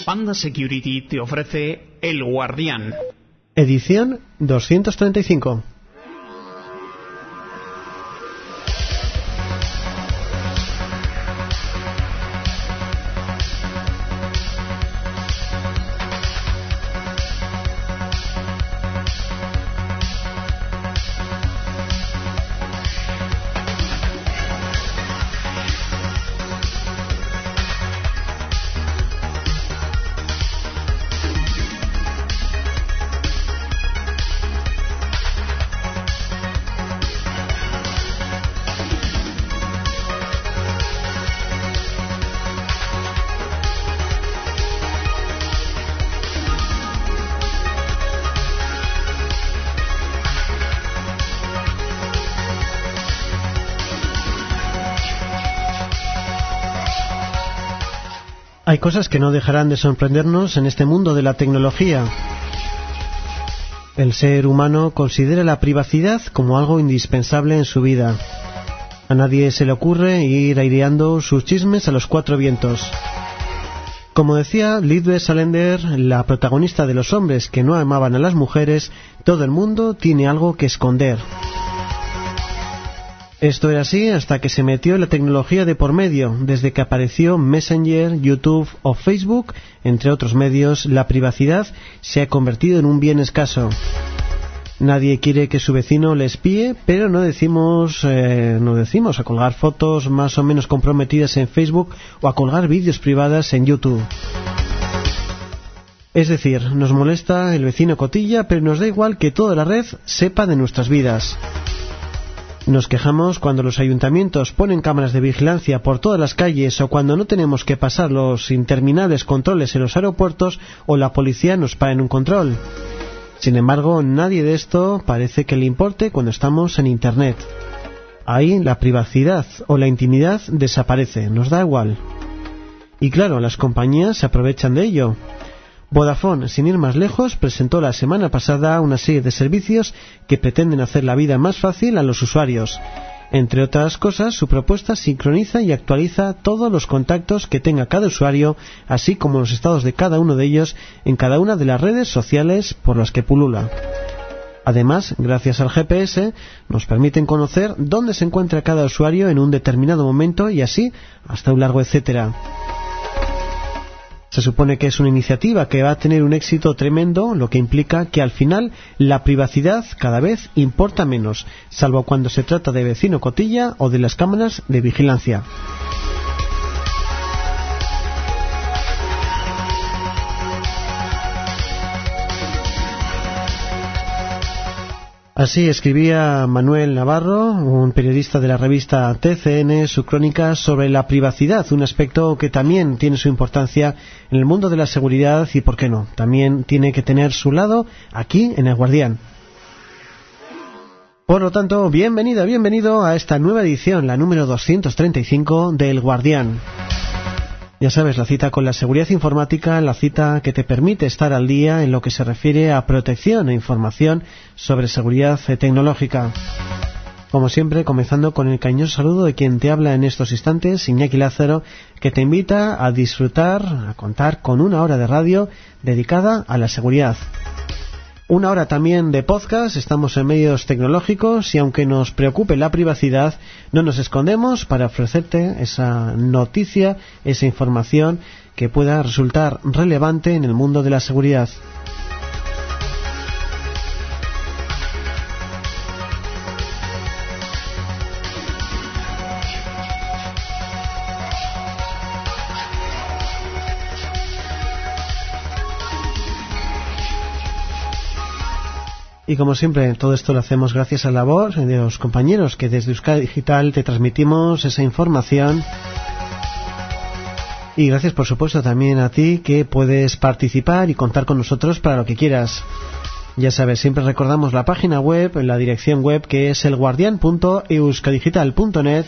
Panda Security te ofrece El Guardián. Edición 235. Hay cosas que no dejarán de sorprendernos en este mundo de la tecnología. El ser humano considera la privacidad como algo indispensable en su vida. A nadie se le ocurre ir aireando sus chismes a los cuatro vientos. Como decía Lisbeth Salander, la protagonista de Los hombres que no amaban a las mujeres, todo el mundo tiene algo que esconder. Esto era así hasta que se metió la tecnología de por medio. Desde que apareció Messenger, YouTube o Facebook, entre otros medios, la privacidad se ha convertido en un bien escaso. Nadie quiere que su vecino le espíe, pero no decimos a colgar fotos más o menos comprometidas en Facebook o a colgar vídeos privados en YouTube. Es decir, nos molesta el vecino cotilla, pero nos da igual que toda la red sepa de nuestras vidas. Nos quejamos cuando los ayuntamientos ponen cámaras de vigilancia por todas las calles o cuando no tenemos que pasar los interminables controles en los aeropuertos o la policía nos para en un control. Sin embargo, nadie de esto parece que le importe cuando estamos en Internet. Ahí la privacidad o la intimidad desaparece, nos da igual. Y claro, las compañías se aprovechan de ello. Vodafone, sin ir más lejos, presentó la semana pasada una serie de servicios que pretenden hacer la vida más fácil a los usuarios. Entre otras cosas, su propuesta sincroniza y actualiza todos los contactos que tenga cada usuario, así como los estados de cada uno de ellos en cada una de las redes sociales por las que pulula. Además, gracias al GPS, nos permiten conocer dónde se encuentra cada usuario en un determinado momento y así hasta un largo etcétera. Se supone que es una iniciativa que va a tener un éxito tremendo, lo que implica que al final la privacidad cada vez importa menos, salvo cuando se trata de vecino cotilla o de las cámaras de vigilancia. Así escribía Manuel Navarro, un periodista de la revista TCN, su crónica sobre la privacidad, un aspecto que también tiene su importancia en el mundo de la seguridad y, por qué no, también tiene que tener su lado aquí en El Guardián. Por lo tanto, bienvenido a esta nueva edición, la número 235 de El Guardián. Ya sabes, la cita con la seguridad informática, la cita que te permite estar al día en lo que se refiere a protección e información sobre seguridad tecnológica. Como siempre, comenzando con el cariñoso saludo de quien te habla en estos instantes, Iñaki Lázaro, que te invita a disfrutar, a contar con una hora de radio dedicada a la seguridad. Una hora también de podcast, estamos en medios tecnológicos y aunque nos preocupe la privacidad, no nos escondemos para ofrecerte esa noticia, esa información que pueda resultar relevante en el mundo de la seguridad. Y como siempre, todo esto lo hacemos gracias a la labor de los compañeros que desde Euskadi Digital te transmitimos esa información. Y gracias, por supuesto, también a ti que puedes participar y contar con nosotros para lo que quieras. Ya sabes, siempre recordamos la página web, la dirección web que es elguardian.euskadigital.net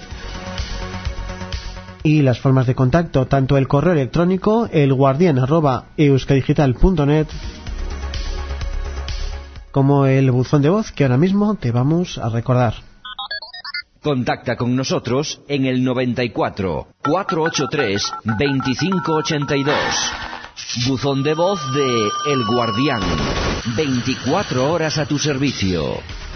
y las formas de contacto, tanto el correo electrónico elguardian@euskadigital.net como el buzón de voz que ahora mismo te vamos a recordar. Contacta con nosotros en el 94 483 2582. Buzón de voz de El Guardián. 24 horas a tu servicio.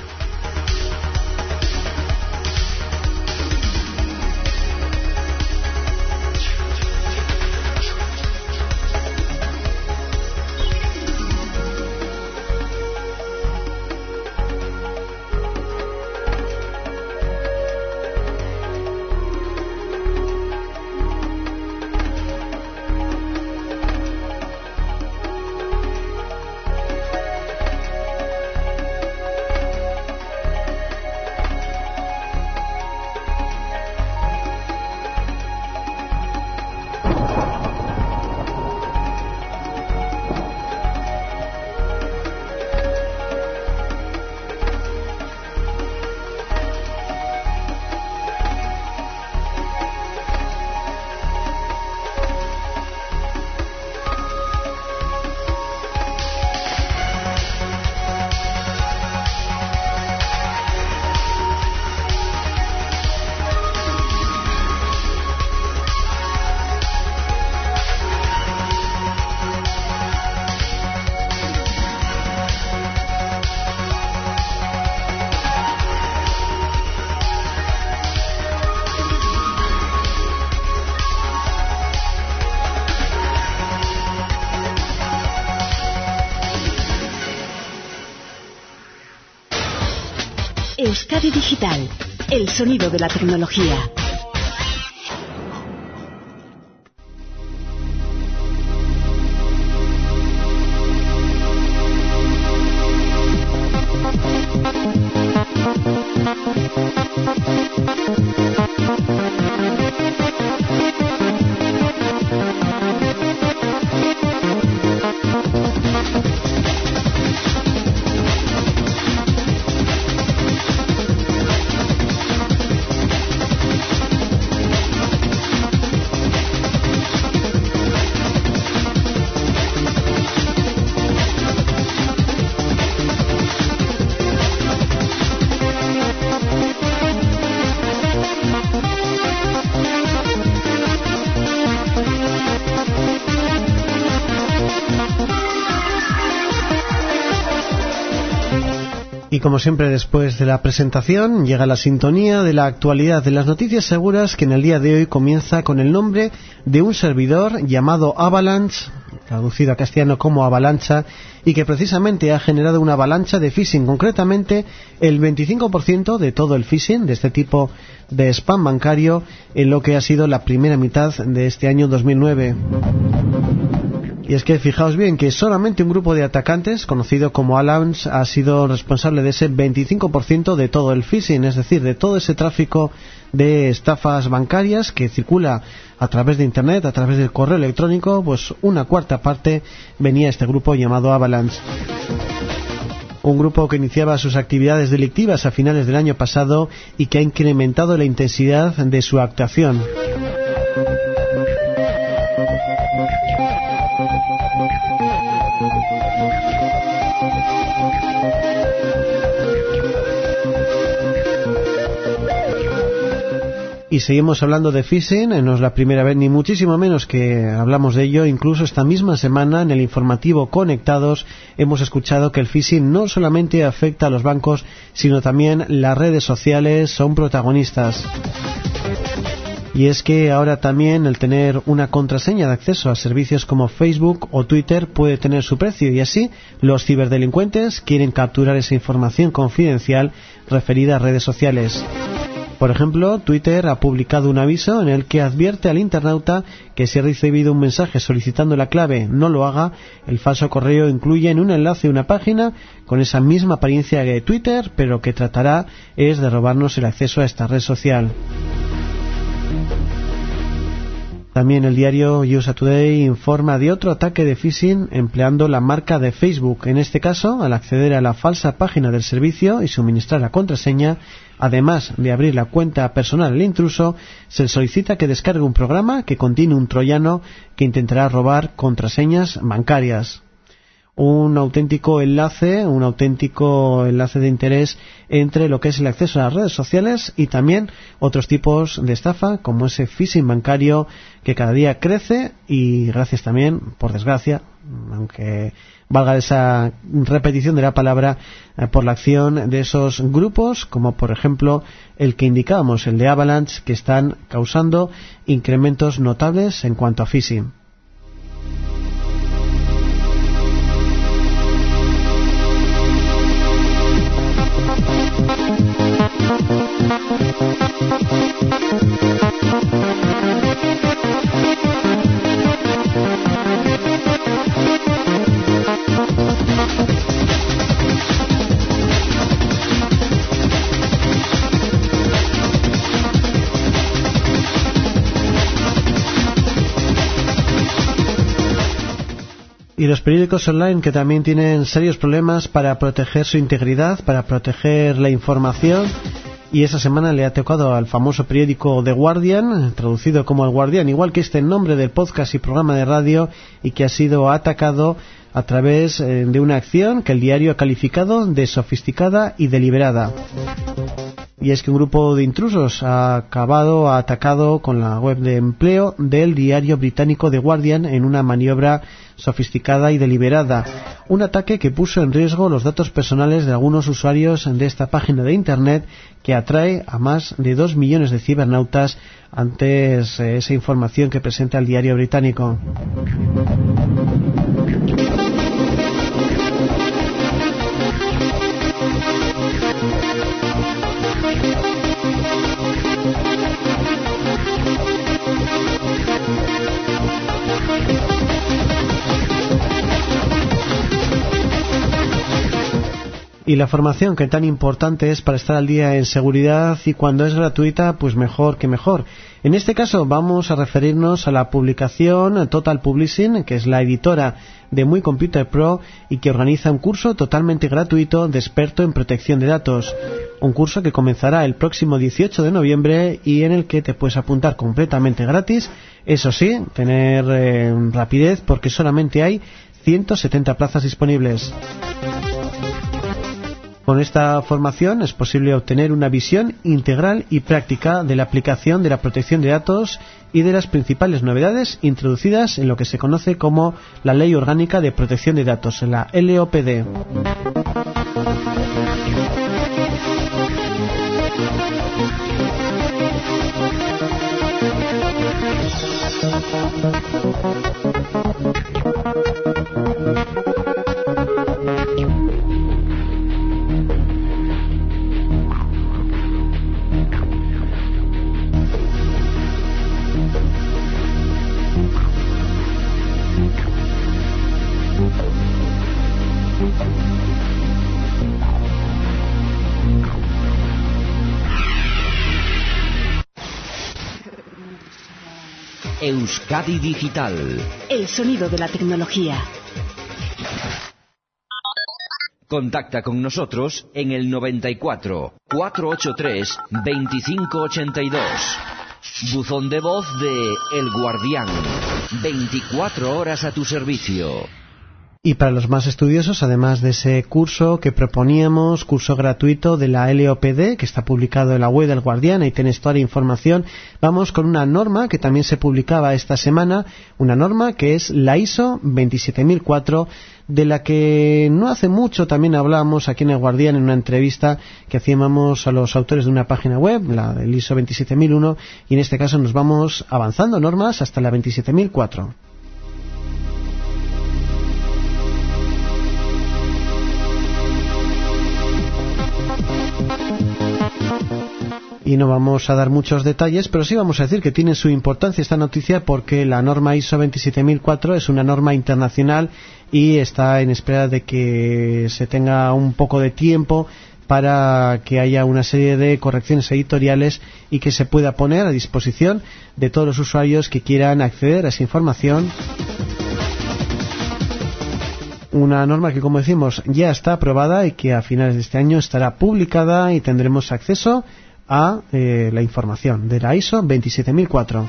Euskadi Digital, el sonido de la tecnología. Y como siempre, después de la presentación llega la sintonía de la actualidad de las noticias seguras, que en el día de hoy comienza con el nombre de un servidor llamado Avalanche, traducido a castellano como avalancha, y que precisamente ha generado una avalancha de phishing. Concretamente, el 25% de todo el phishing, de este tipo de spam bancario, en lo que ha sido la primera mitad de este año 2009. Y es que fijaos bien que solamente un grupo de atacantes, conocido como Avalanche, ha sido responsable de ese 25% de todo el phishing, es decir, de todo ese tráfico de estafas bancarias que circula a través de Internet, a través del correo electrónico. Pues una cuarta parte venía este grupo llamado Avalanche. Un grupo que iniciaba sus actividades delictivas a finales del año pasado y que ha incrementado la intensidad de su actuación. Y seguimos hablando de phishing, no es la primera vez ni muchísimo menos que hablamos de ello. Incluso esta misma semana en el informativo Conectados hemos escuchado que el phishing no solamente afecta a los bancos, sino también las redes sociales son protagonistas. Y es que ahora también el tener una contraseña de acceso a servicios como Facebook o Twitter puede tener su precio, y así los ciberdelincuentes quieren capturar esa información confidencial referida a redes sociales. Por ejemplo, Twitter ha publicado un aviso en el que advierte al internauta que si ha recibido un mensaje solicitando la clave no lo haga. El falso correo incluye en un enlace una página con esa misma apariencia que Twitter, pero que tratará es de robarnos el acceso a esta red social. También el diario USA Today informa de otro ataque de phishing empleando la marca de Facebook. En este caso, al acceder a la falsa página del servicio y suministrar la contraseña, además de abrir la cuenta personal al intruso, se le solicita que descargue un programa que contiene un troyano que intentará robar contraseñas bancarias. un auténtico enlace de interés entre lo que es el acceso a las redes sociales y también otros tipos de estafa, como ese phishing bancario que cada día crece, y gracias también, por desgracia, aunque valga esa repetición de la palabra, por la acción de esos grupos, como por ejemplo el que indicábamos, el de Avalanche, que están causando incrementos notables en cuanto a phishing. Y los periódicos online, que también tienen serios problemas para proteger su integridad, para proteger la información. Y esa semana le ha tocado al famoso periódico The Guardian, traducido como El Guardián, igual que este nombre del podcast y programa de radio, y que ha sido atacado a través de una acción que el diario ha calificado de sofisticada y deliberada. Y es que un grupo de intrusos ha atacado con la web de empleo del diario británico The Guardian en una maniobra sofisticada y deliberada. Un ataque que puso en riesgo los datos personales de algunos usuarios de esta página de Internet, que atrae a más de 2 millones de cibernautas antes esa información que presenta el diario británico. Y la formación, que tan importante es para estar al día en seguridad, y cuando es gratuita, pues mejor que mejor. En este caso vamos a referirnos a la publicación Total Publishing, que es la editora de Muy Computer Pro y que organiza un curso totalmente gratuito de experto en protección de datos. Un curso que comenzará el próximo 18 de noviembre y en el que te puedes apuntar completamente gratis. Eso sí, tener rapidez, porque solamente hay 170 plazas disponibles. Con esta formación es posible obtener una visión integral y práctica de la aplicación de la protección de datos y de las principales novedades introducidas en lo que se conoce como la Ley Orgánica de Protección de Datos, la LOPD. Euskadi Digital. El sonido de la tecnología. Contacta con nosotros en el 94 483 2582. Buzón de voz de El Guardián. 24 horas a tu servicio. Y para los más estudiosos, además de ese curso que proponíamos, curso gratuito de la LOPD, que está publicado en la web del Guardián, ahí tenéis toda la información, vamos con una norma que también se publicaba esta semana, una norma que es la ISO 27004, de la que no hace mucho también hablábamos aquí en el Guardián en una entrevista que hacíamos a los autores de una página web, la del ISO 27001, y en este caso nos vamos avanzando normas hasta la 27004. Y no vamos a dar muchos detalles, pero sí vamos a decir que tiene su importancia esta noticia, porque la norma ISO 27004 es una norma internacional y está en espera de que se tenga un poco de tiempo para que haya una serie de correcciones editoriales y que se pueda poner a disposición de todos los usuarios que quieran acceder a esa información. Una norma que, como decimos, ya está aprobada y que a finales de este año estará publicada y tendremos acceso a la información de la ISO 27004.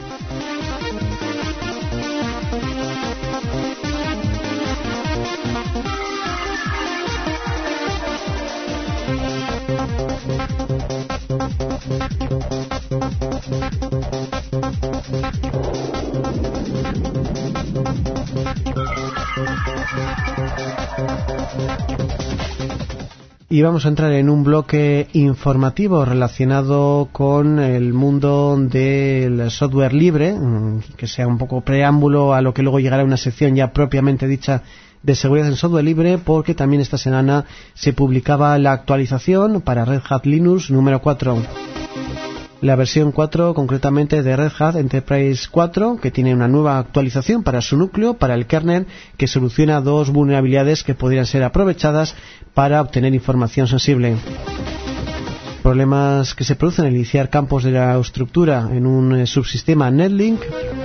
Y vamos a entrar en un bloque informativo relacionado con el mundo del software libre, que sea un poco preámbulo a lo que luego llegará una sección ya propiamente dicha de seguridad en software libre, porque también esta semana se publicaba la actualización para Red Hat Linux número 4. La versión 4 concretamente de Red Hat Enterprise 4, que tiene una nueva actualización para su núcleo, para el kernel, que soluciona dos vulnerabilidades que podrían ser aprovechadas para obtener información sensible. Problemas que se producen al iniciar campos de la estructura en un subsistema Netlink.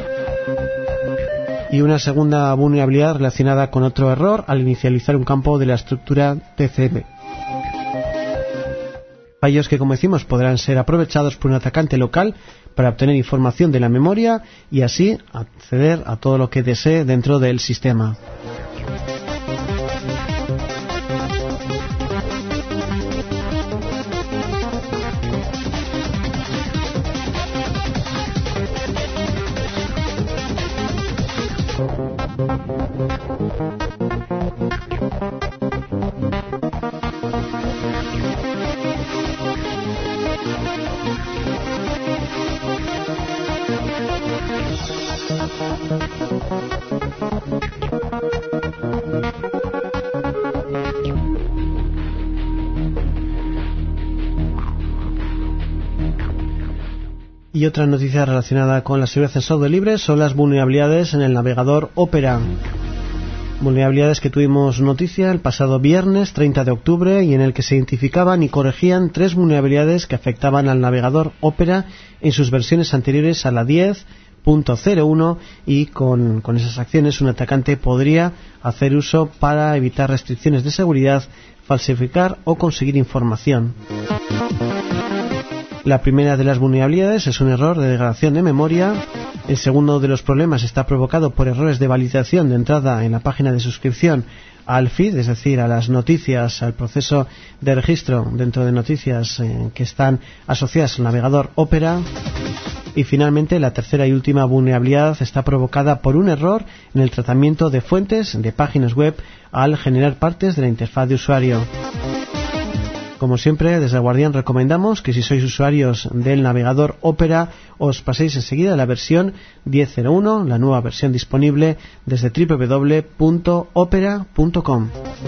Y una segunda vulnerabilidad relacionada con otro error al inicializar un campo de la estructura TCP. Fallos que, como decimos, podrán ser aprovechados por un atacante local para obtener información de la memoria y así acceder a todo lo que desee dentro del sistema. Y otra noticia relacionada con la seguridad en software libre son las vulnerabilidades en el navegador Opera. Vulnerabilidades que tuvimos noticia el pasado viernes 30 de octubre y en el que se identificaban y corregían 3 vulnerabilidades que afectaban al navegador Opera en sus versiones anteriores a la 10.01 y con esas acciones un atacante podría hacer uso para evitar restricciones de seguridad, falsificar o conseguir información. La primera de las vulnerabilidades es un error de degradación de memoria. El segundo de los problemas está provocado por errores de validación de entrada en la página de suscripción al feed, es decir, a las noticias, al proceso de registro dentro de noticias que están asociadas al navegador Opera. Y finalmente, la tercera y última vulnerabilidad está provocada por un error en el tratamiento de fuentes de páginas web al generar partes de la interfaz de usuario. Como siempre, desde el Guardián recomendamos que si sois usuarios del navegador Opera os paséis enseguida a la versión 10.01, la nueva versión disponible desde www.opera.com.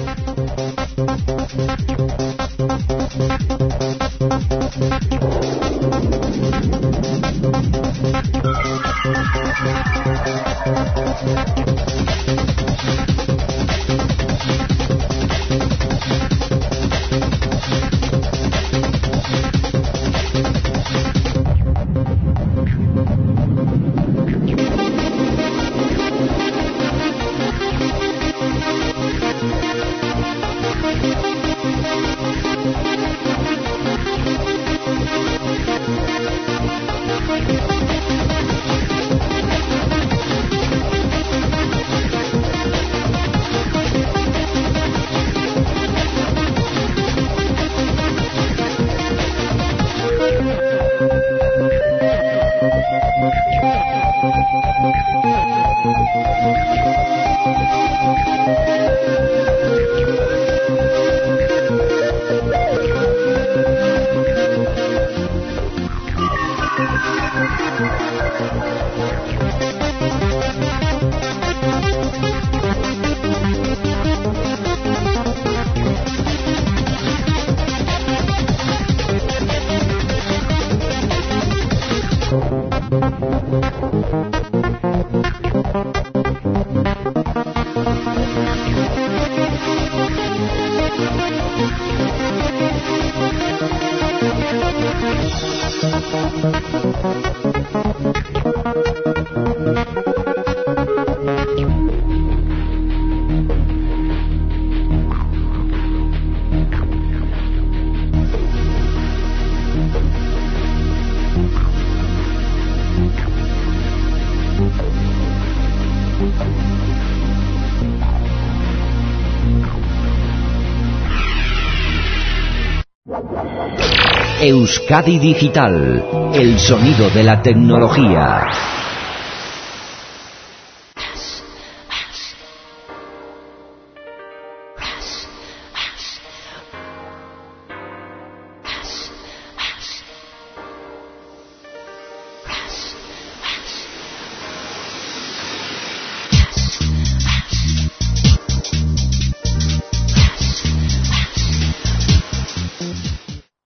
Euskadi Digital, el sonido de la tecnología.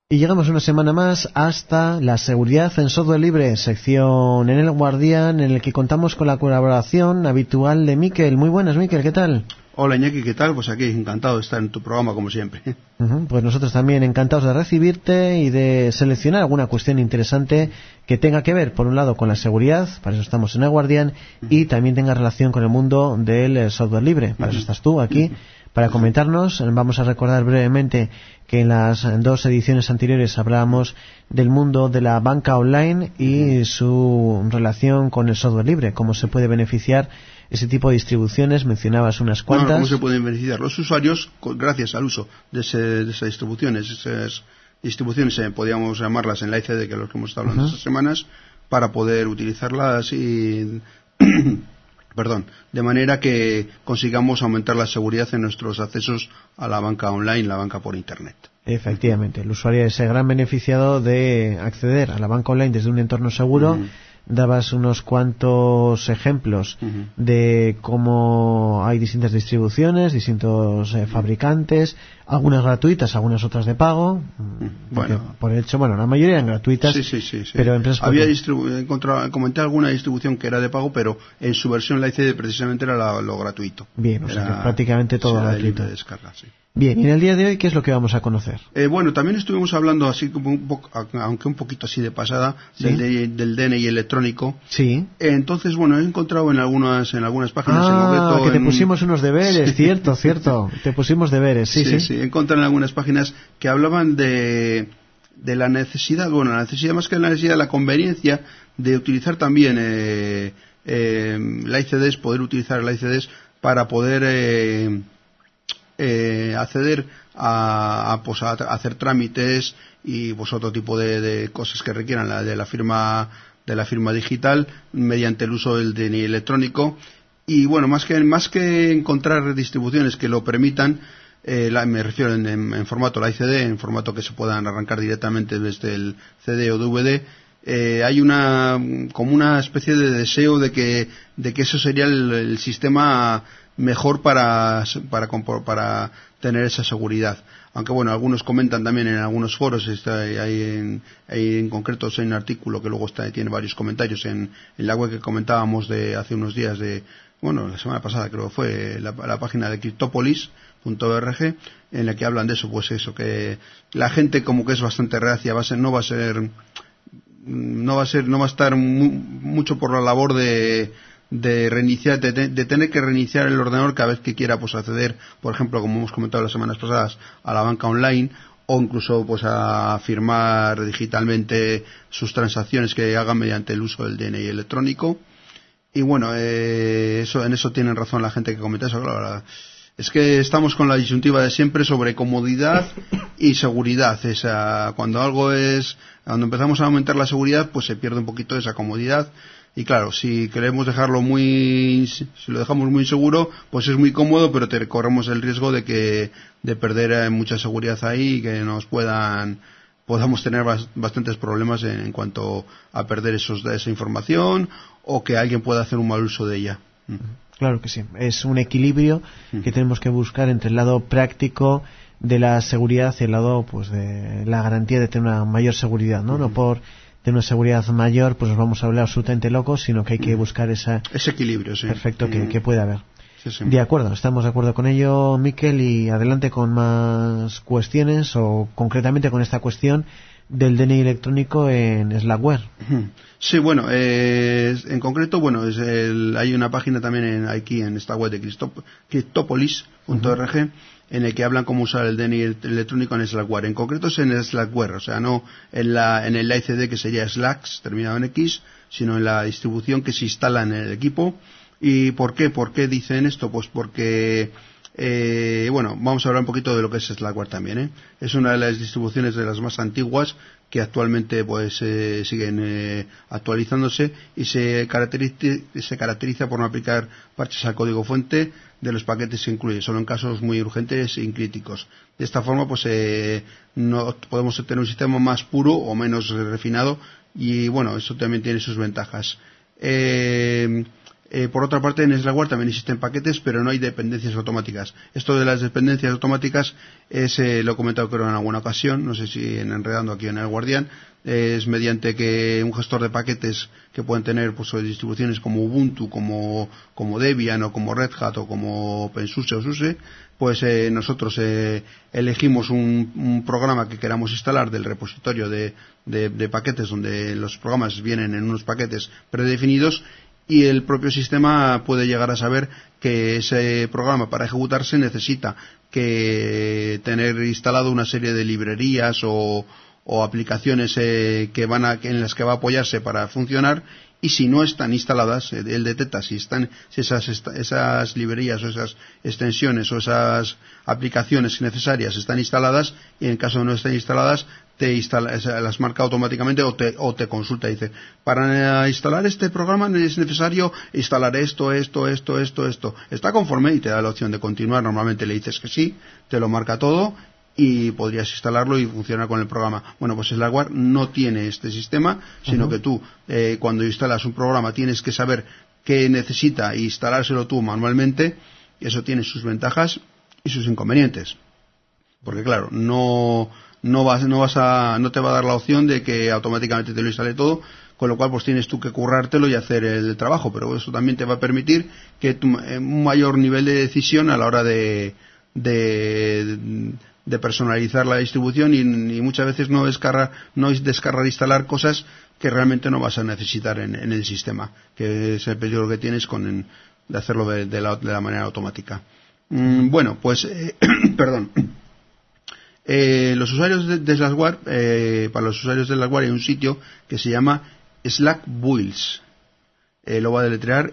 Y llegamos una semana más hasta la seguridad en software libre, sección en El Guardián, en el que contamos con la colaboración habitual de Miquel. Muy buenas, Miquel, ¿qué tal? Hola Iñaki, ¿qué tal? Pues aquí encantado de estar en tu programa como siempre. Pues nosotros también encantados de recibirte y de seleccionar alguna cuestión interesante que tenga que ver, por un lado, con la seguridad, para eso estamos en El Guardián, y también tenga relación con el mundo del software libre. Para eso estás tú aquí, para comentarnos. Vamos a recordar brevemente que en las 2 ediciones anteriores hablábamos del mundo de la banca online y su relación con el software libre, cómo se puede beneficiar ese tipo de distribuciones. Mencionabas unas cuantas. Bueno, ¿cómo se pueden beneficiar los usuarios gracias al uso de esas distribuciones? Esas distribuciones, podríamos llamarlas en la ICD, que es lo que hemos estado hablando estas semanas, para poder utilizarlas y... Perdón, de manera que consigamos aumentar la seguridad en nuestros accesos a la banca online, la banca por Internet. Efectivamente, el usuario es el gran beneficiado de acceder a la banca online desde un entorno seguro. Dabas unos cuantos ejemplos de cómo hay distintas distribuciones, distintos fabricantes, algunas gratuitas, algunas otras de pago. Bueno, por hecho, la mayoría eran gratuitas. Sí. Pero empresas comenté alguna distribución que era de pago, pero en su versión la ICD precisamente era lo gratuito. Bien, o sea que prácticamente todo gratuito. De descarga, sí. Bien, y en el día de hoy, ¿qué es lo que vamos a conocer? Bueno, también estuvimos hablando así como aunque un poquito así de pasada, ¿sí? del DNI electrónico. Sí. Entonces, he encontrado en algunas páginas en concreto... que te pusimos unos deberes, cierto. Te pusimos deberes, sí. He encontrado en algunas páginas que hablaban de la necesidad, la necesidad más que la necesidad, la conveniencia de utilizar también la ICDs, poder utilizar la ICDs para poder... acceder a hacer trámites y otro tipo de cosas que requieran de la firma digital mediante el uso del DNI electrónico. Y más que encontrar distribuciones que lo permitan, me refiero en formato la ICD, en formato que se puedan arrancar directamente desde el CD o DVD. Hay como una especie de deseo de que eso sería el sistema mejor para tener esa seguridad. Aunque algunos comentan también en algunos foros, hay en concreto hay un artículo que luego tiene varios comentarios en la web que comentábamos de hace unos días la semana pasada creo que fue, la página de cryptopolis.org, en la que hablan de eso, que la gente como que es bastante reacia, no va a estar mucho por la labor de reiniciar, de tener que reiniciar el ordenador cada vez que quiera acceder, por ejemplo, como hemos comentado las semanas pasadas, a la banca online, o incluso a firmar digitalmente sus transacciones que hagan mediante el uso del DNI electrónico. Y en eso tienen razón la gente que comenta eso. Claro, es que estamos con la disyuntiva de siempre sobre comodidad y seguridad. Cuando empezamos a aumentar la seguridad, pues se pierde un poquito esa comodidad. Y claro, si queremos dejarlo si lo dejamos muy seguro, pues es muy cómodo, pero corremos el riesgo de perder mucha seguridad ahí y que podamos tener bastantes problemas en cuanto a perder esa información o que alguien pueda hacer un mal uso de ella. Claro que sí, es un equilibrio que tenemos que buscar entre el lado práctico de la seguridad y el lado de la garantía de tener una mayor seguridad, ¿no? No por tener una seguridad mayor pues nos vamos a hablar absolutamente locos, sino que hay que buscar ese equilibrio, sí. Perfecto que puede haber. Sí. De acuerdo, estamos de acuerdo con ello, Miquel, y adelante con más cuestiones, o concretamente con esta cuestión del DNI electrónico en Slackware. Sí, en concreto, hay una página también aquí en esta web de cryptopolis.org en el que hablan cómo usar el DNI electrónico en Slackware. En concreto es en Slackware, o sea, no en el ICD que sería Slacks, terminado en X, sino en la distribución que se instala en el equipo. ¿Y por qué? ¿Por qué dicen esto? Pues porque vamos a hablar un poquito de lo que es Slackware también, Es una de las distribuciones de las más antiguas que actualmente siguen actualizándose y se caracteriza por no aplicar parches al código fuente de los paquetes que incluye, solo en casos muy urgentes y críticos. De esta forma no podemos tener un sistema más puro o menos refinado y eso también tiene sus ventajas. Por otra parte, en Slackware también existen paquetes, pero no hay dependencias automáticas. Esto de las dependencias automáticas lo he comentado creo en alguna ocasión, no sé si en Enredando aquí en El Guardián, es mediante que un gestor de paquetes que pueden tener pues distribuciones como Ubuntu, como Debian o como Red Hat o como OpenSUSE o SUSE, pues nosotros elegimos un programa que queramos instalar del repositorio de paquetes, donde los programas vienen en unos paquetes predefinidos, y el propio sistema puede llegar a saber que ese programa para ejecutarse necesita que tener instalado una serie de librerías o aplicaciones en las que va a apoyarse para funcionar, y si no están instaladas, él detecta si esas librerías o esas extensiones o esas aplicaciones necesarias están instaladas, y en caso de no estar instaladas las marca automáticamente o te consulta y dice, para instalar este programa es necesario instalar esto, ¿está conforme? Y te da la opción de continuar. Normalmente le dices que sí, te lo marca todo y podrías instalarlo y funcionar con el programa. Bueno, pues Slackware no tiene este sistema, sino que tú cuando instalas un programa tienes que saber qué necesita e instalárselo tú manualmente. Y eso tiene sus ventajas y sus inconvenientes, porque claro, no te va a dar la opción de que automáticamente te lo instale todo, con lo cual pues tienes tú que currártelo y hacer el trabajo, pero eso también te va a permitir que un mayor nivel de decisión a la hora de personalizar la distribución, y muchas veces no es descargar e instalar cosas que realmente no vas a necesitar en el sistema, que es el peligro que tienes de hacerlo de la manera automática. Bueno, pues perdón. Los usuarios de Slackware, para los usuarios de Slackware hay un sitio que se llama Slackbuilds. Lo va a deletrear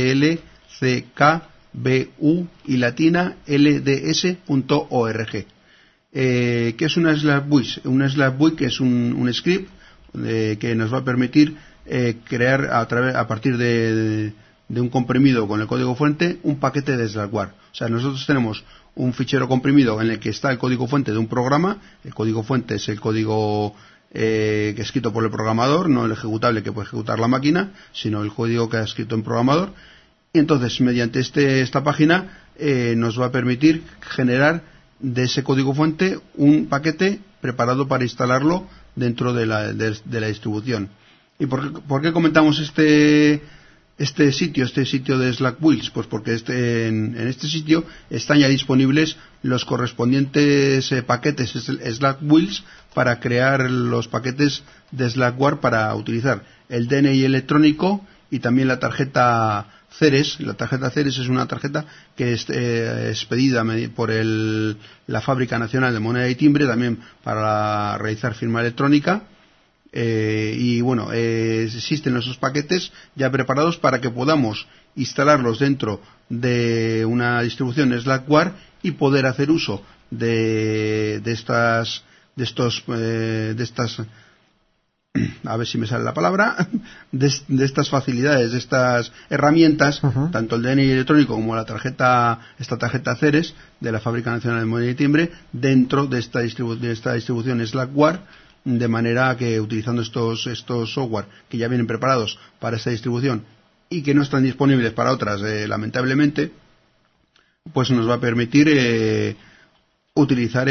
SLCKBU y latina LDS.org. ¿Qué es una Slackbuild? Una Slackbuild que es un script que nos va a permitir crear a partir de un comprimido con el código fuente un paquete de Slackware. O sea, nosotros tenemos un fichero comprimido en el que está el código fuente de un programa. El código fuente es el código que es escrito por el programador, no el ejecutable que puede ejecutar la máquina, sino el código que ha escrito el programador. Y entonces, mediante esta página nos va a permitir generar de ese código fuente un paquete preparado para instalarlo dentro de la distribución. ¿Y por qué comentamos este sitio de Slackbuilds? Pues porque en este sitio están ya disponibles los correspondientes paquetes Slackbuilds para crear los paquetes de Slackware para utilizar el DNI electrónico y también la tarjeta Ceres. La tarjeta Ceres es una tarjeta que es expedida por la Fábrica Nacional de Moneda y Timbre, también para realizar firma electrónica. Y bueno, existen esos paquetes ya preparados para que podamos instalarlos dentro de una distribución Slackware y poder hacer uso de estas a ver si me sale la palabra, de estas facilidades, de estas herramientas, tanto el DNI electrónico como esta tarjeta Ceres de la Fábrica Nacional de Moneda y Timbre, dentro de esta distribución Slackware, de manera que utilizando estos software que ya vienen preparados para esta distribución y que no están disponibles para otras, lamentablemente, pues nos va a permitir utilizar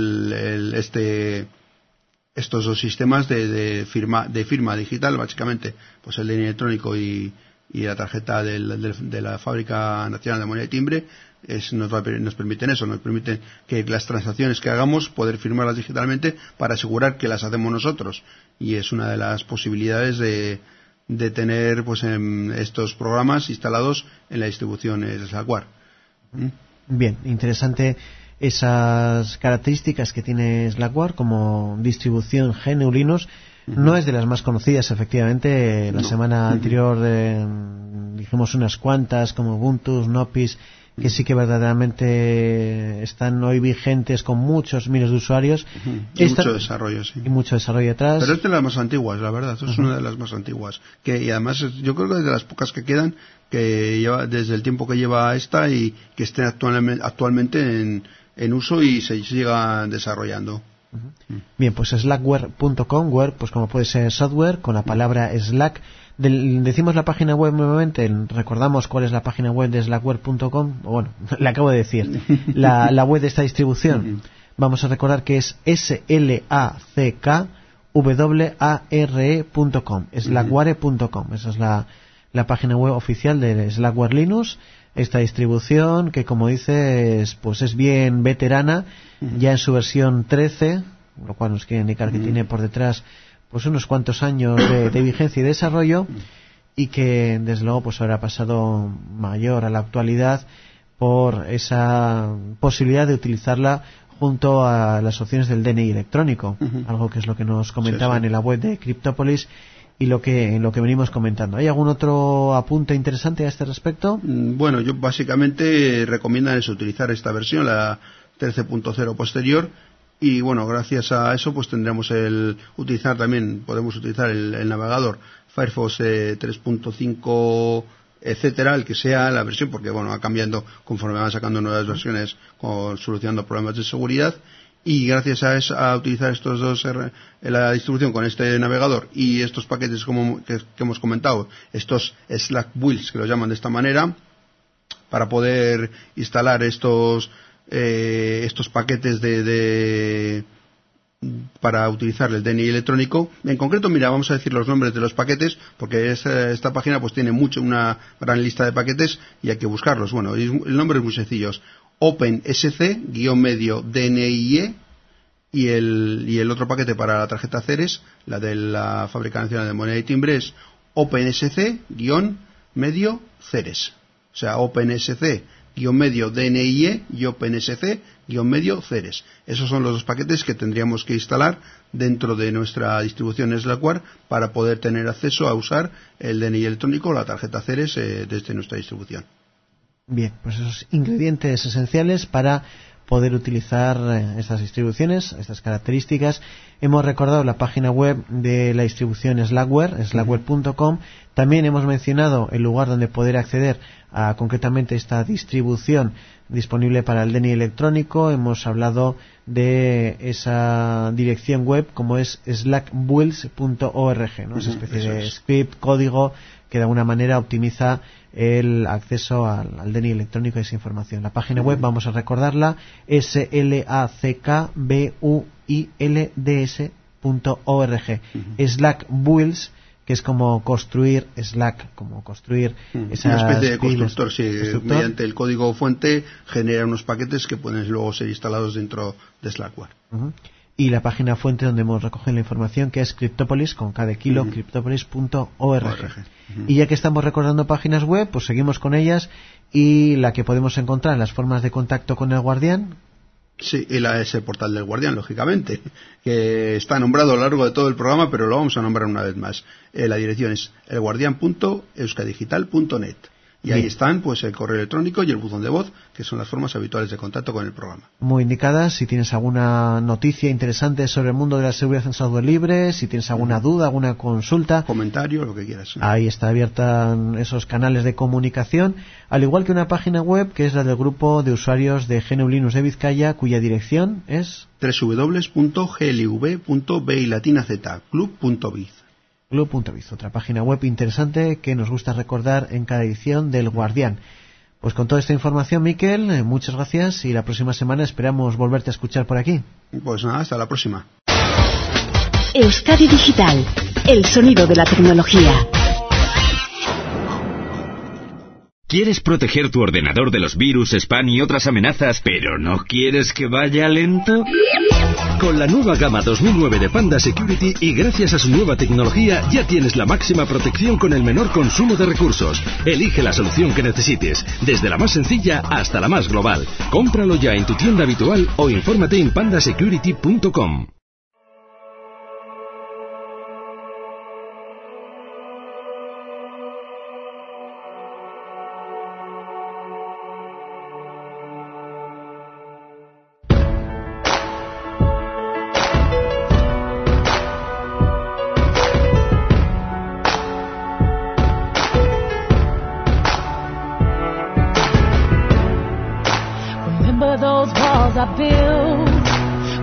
estos dos sistemas de firma digital, básicamente, pues el DNI electrónico y la tarjeta de la Fábrica Nacional de Moneda y Timbre. Nos permiten que las transacciones que hagamos poder firmarlas digitalmente para asegurar que las hacemos nosotros, y es una de las posibilidades de tener pues estos programas instalados en la distribución de Slackware. Bien, interesante esas características que tiene Slackware como distribución GNU Linux. No es de las más conocidas, efectivamente. La semana anterior dijimos unas cuantas como Ubuntu, Snopis, que sí que verdaderamente están hoy vigentes con muchos miles de usuarios. Y mucho desarrollo, sí. Y mucho desarrollo detrás. Pero es de las más antiguas, la verdad. Es una de las más antiguas. Y además yo creo que es de las pocas que quedan, que lleva desde el tiempo que lleva esta y que estén actualmente en uso y se sigan desarrollando. Bien, pues slackware.com, ware, pues como puede ser software, con la palabra Slack. Decimos la página web nuevamente, recordamos cuál es la página web de slackware.com, bueno, le acabo de decir, la web de esta distribución. Vamos a recordar que es slackware.com, slackware.com, esa es la página web oficial de Slackware Linux, esta distribución que, como dices, pues es bien veterana, ya en su versión 13, lo cual nos quiere indicar que tiene por detrás pues unos cuantos años de vigencia y desarrollo, y que desde luego pues habrá pasado mayor a la actualidad por esa posibilidad de utilizarla junto a las opciones del DNI electrónico, algo que es lo que nos comentaban en la web de Cryptopolis y lo que venimos comentando. ¿Hay algún otro apunte interesante a este respecto? Bueno, yo básicamente recomiendan utilizar esta versión, la 13.0 posterior, y bueno, gracias a eso pues podemos utilizar el navegador Firefox 3.5, etcétera, el que sea la versión, porque bueno, va cambiando conforme van sacando nuevas versiones solucionando problemas de seguridad. Y gracias a utilizar estos dos, la distribución con este navegador y estos paquetes que hemos comentado, estos Slack builds, que lo llaman de esta manera, para poder instalar estos paquetes para utilizar el DNI electrónico. En concreto, mira, vamos a decir los nombres de los paquetes, porque esta página pues tiene una gran lista de paquetes y hay que buscarlos. Bueno, el nombre es muy sencillo: OpenSC-DNIE, y el otro paquete para la tarjeta Ceres, la de la Fábrica Nacional de Moneda y Timbre, es OpenSC-Ceres. O sea, OpenSC-DNIE y OpenSC-Ceres. Esos son los dos paquetes que tendríamos que instalar dentro de nuestra distribución Slackware para poder tener acceso a usar el DNI electrónico o la tarjeta Ceres desde nuestra distribución. Bien, pues esos ingredientes esenciales para poder utilizar estas distribuciones, estas características. Hemos recordado la página web de la distribución Slackware, slackware.com. También hemos mencionado el lugar donde poder acceder a concretamente esta distribución disponible para el DNI electrónico. Hemos hablado de esa dirección web como es slackbuilds.org, ¿no? Esa especie de script, código que de alguna manera optimiza el acceso al DNI electrónico y esa información. La página web, vamos a recordarla, slackbuilds.org. Slackbuilds, que es como construir Slack, como construir esas una especie de constructor, constructor. Mediante el código fuente genera unos paquetes que pueden luego ser instalados dentro de Slackware. Y la página fuente donde hemos recogido la información, que es Cryptopolis, con K de kilo, cryptopolis.org. Y ya que estamos recordando páginas web, pues seguimos con ellas, y la que podemos encontrar en las formas de contacto con el Guardián. Sí, y es el portal del Guardián, lógicamente, que está nombrado a lo largo de todo el programa, pero lo vamos a nombrar una vez más. La dirección es elguardian.euskadigital.net. Y ahí están pues el correo electrónico y el buzón de voz, que son las formas habituales de contacto con el programa. Muy indicadas. Si tienes alguna noticia interesante sobre el mundo de la seguridad en software libre, si tienes alguna duda, alguna consulta, comentario, lo que quieras. Ahí está abierta esos canales de comunicación, al igual que una página web que es la del grupo de usuarios de GNU Linux de Vizcaya, cuya dirección es www.glv.biz, club.biz, otra página web interesante que nos gusta recordar en cada edición del Guardián. Pues con toda esta información, Miquel, muchas gracias, y la próxima semana esperamos volverte a escuchar por aquí. Pues nada, hasta la próxima. Euskadi Digital, el sonido de la tecnología. ¿Quieres proteger tu ordenador de los virus, spam y otras amenazas, pero no quieres que vaya lento? Con la nueva gama 2009 de Panda Security y gracias a su nueva tecnología ya tienes la máxima protección con el menor consumo de recursos. Elige la solución que necesites, desde la más sencilla hasta la más global. Cómpralo ya en tu tienda habitual o infórmate en pandasecurity.com.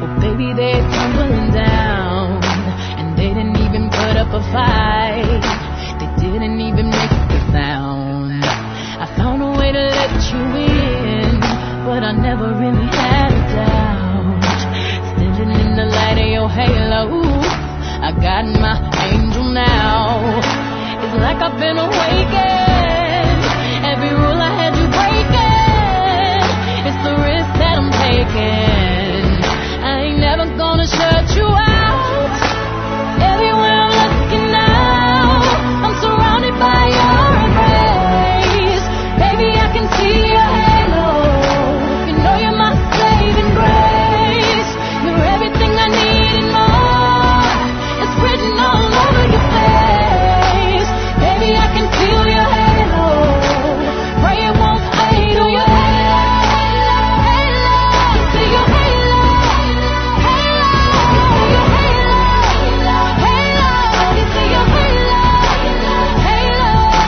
Well, baby, they're tumbling down, and they didn't even put up a fight. They didn't even make a sound. I found a way to let you in, but I never really had a doubt. Standing in the light of your halo, I got my angel now. It's like I've been awakened. Every rule I had you breaking. It's the risk that I'm taking. I ain't never gonna shut you out. Everywhere I'm looking now, I'm surrounded by your embrace. Baby, I can see your halo. You know you're my saving grace. You're everything I need and more. It's written all over your face. Baby, I can feel your halo. Pray it won't fade. Oh, your halo, halo, see your halo, halo, your halo, halo, you see your halo, halo.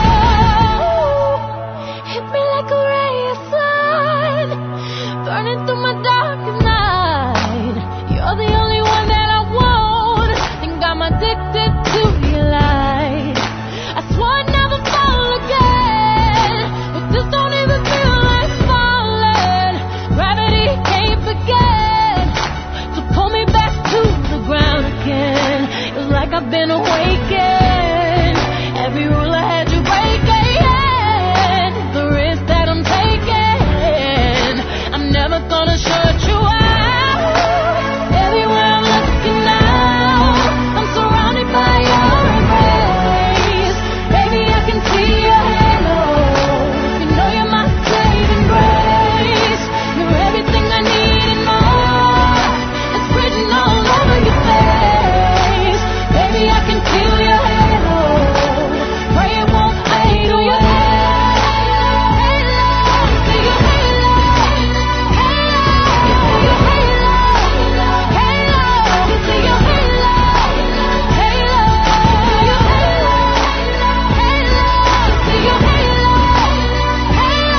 Hit me like a ray of sun, burning through my darkest night. You're the only one that I want. Think I'm addicted to your light. I swore I'd never fall again, but this don't even feel like falling. Gravity can't begin to pull me back to the ground again. It's like I've been awakened. Every rule I had you breaking. The risk that I'm taking. I'm never gonna shut you out. Everywhere I'm looking now, I'm surrounded by your embrace. Baby, I can see your halo. You know you're my saving grace. You're everything I need and more. It's written all over your face. Baby, I can feel your halo. Pray it won't fade. Oh, your halo, halo, see your halo, halo, you see your halo, halo, you see your halo, halo, your halo, halo, see your halo, halo,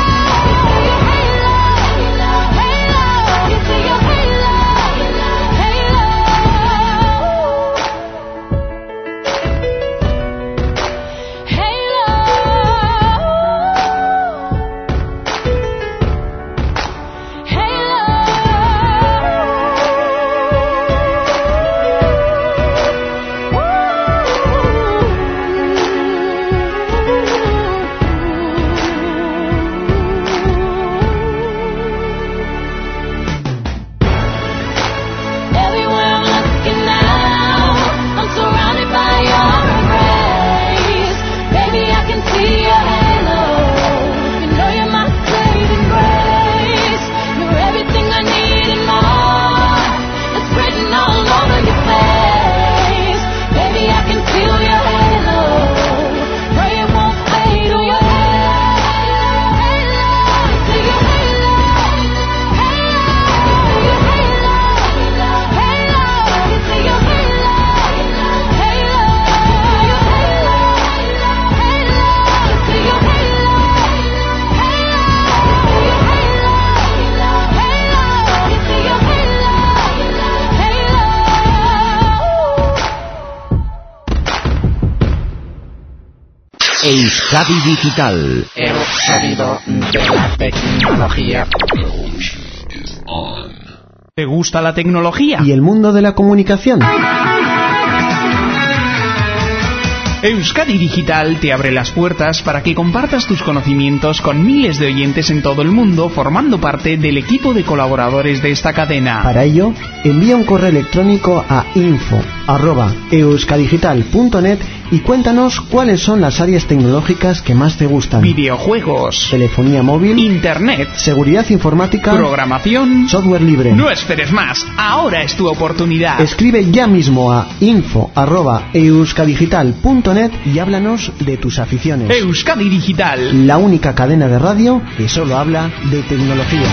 you see your halo, everywhere I'm looking now, I'm surrounded by your embrace. Baby, I can see your halo. You know you're my saving grace. You're everything I need and more. It's written all over your face. Baby, I can feel your halo. Pray it won't fade. Oh, your halo, halo, see your halo, halo, your halo, halo, you see your halo, halo, your halo, halo, you see your halo, halo, your halo, halo, you see your halo, halo. Euskadi Digital. El sonido de la tecnología. ¿Te gusta la tecnología? ¿Y el mundo de la comunicación? Euskadi Digital te abre las puertas para que compartas tus conocimientos con miles de oyentes en todo el mundo, formando parte del equipo de colaboradores de esta cadena. Para ello, envía un correo electrónico a info@euskadigital.net y cuéntanos cuáles son las áreas tecnológicas que más te gustan. Videojuegos, Telefonía móvil, internet, seguridad informática, programación, software libre. No esperes más, ahora es tu oportunidad. Escribe ya mismo a info@euskadigital.net y háblanos de tus aficiones. Euskadi Digital, La única cadena de radio que solo habla de tecnología.